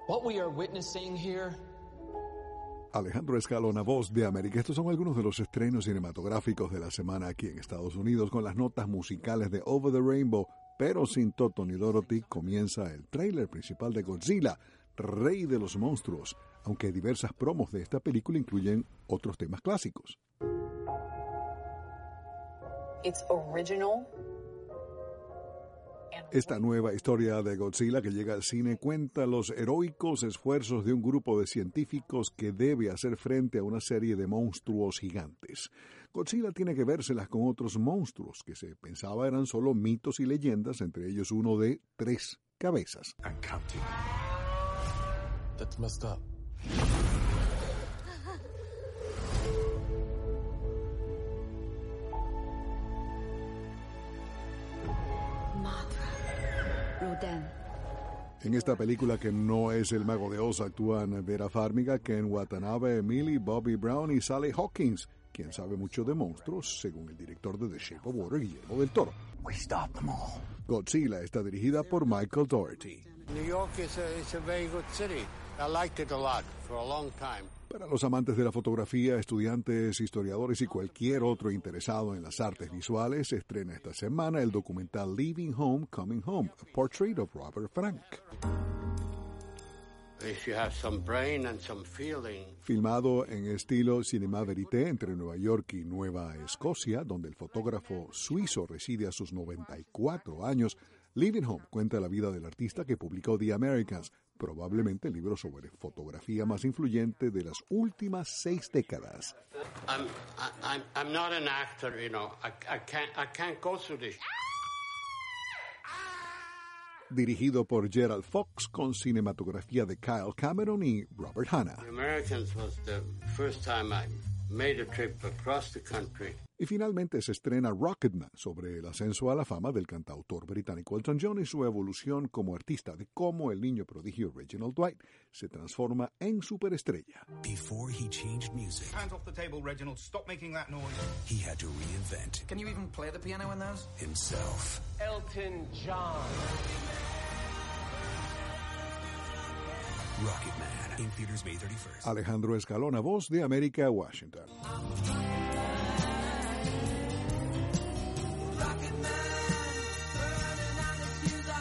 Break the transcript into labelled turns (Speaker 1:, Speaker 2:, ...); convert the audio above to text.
Speaker 1: What we are witnessing here.
Speaker 2: Alejandro Escalona, Voz de América. Estos son algunos de los estrenos cinematográficos de la semana aquí en Estados Unidos, con las notas musicales de Over the Rainbow, pero sin Toto ni Dorothy. Comienza el tráiler principal de Godzilla, Rey de los Monstruos, aunque diversas promos de esta película incluyen otros temas clásicos.
Speaker 3: It's original.
Speaker 2: Esta nueva historia de Godzilla que llega al cine cuenta los heroicos esfuerzos de un grupo de científicos que debe hacer frente a una serie de monstruos gigantes. Godzilla tiene que vérselas con otros monstruos que se pensaba eran solo mitos y leyendas, entre ellos uno de 3 cabezas.
Speaker 1: I'm counting. That's messed up.
Speaker 2: En esta película, que no es El Mago de Oz, actúan Vera Farmiga, Ken Watanabe, Millie Bobby Brown y Sally Hawkins, quien sabe mucho de monstruos, según el director de The Shape of Water, Guillermo del Toro.
Speaker 4: We stop them all.
Speaker 2: Godzilla está dirigida por Michael Dougherty.
Speaker 5: New York is a very good city. I liked it a lot for a long time.
Speaker 2: Para los amantes de la fotografía, estudiantes, historiadores y cualquier otro interesado en las artes visuales, se estrena esta semana el documental Leaving Home, Coming Home, a Portrait of Robert Frank.
Speaker 5: If you have some brain and some feeling.
Speaker 2: Filmado en estilo Cinema Verité entre Nueva York y Nueva Escocia, donde el fotógrafo suizo reside a sus 94 años, Leaving Home cuenta la vida del artista que publicó The Americans, probablemente el libro sobre fotografía más influyente de las últimas 6 décadas.
Speaker 5: I'm not an actor, you know. I can't go through this.
Speaker 2: Dirigido por Gerald Fox, con cinematografía de Kyle Cameron y Robert Hanna.
Speaker 5: The Americans was the first time I made a trip across the country.
Speaker 2: Y finalmente se estrena Rocketman, sobre el ascenso a la fama del cantautor británico Elton John y su evolución como artista, de cómo el niño prodigio Reginald Dwight se transforma en superestrella.
Speaker 4: Before he changed music,
Speaker 6: hands off the table, Reginald. Stop making that noise.
Speaker 4: he had to reinvent
Speaker 1: Can you even play the piano in those?
Speaker 4: himself.
Speaker 1: Elton John.
Speaker 4: Rocketman, in theaters May 31st.
Speaker 2: Alejandro Escalona, Voz de América, Washington.
Speaker 7: Rocket Man, burning out the fuse.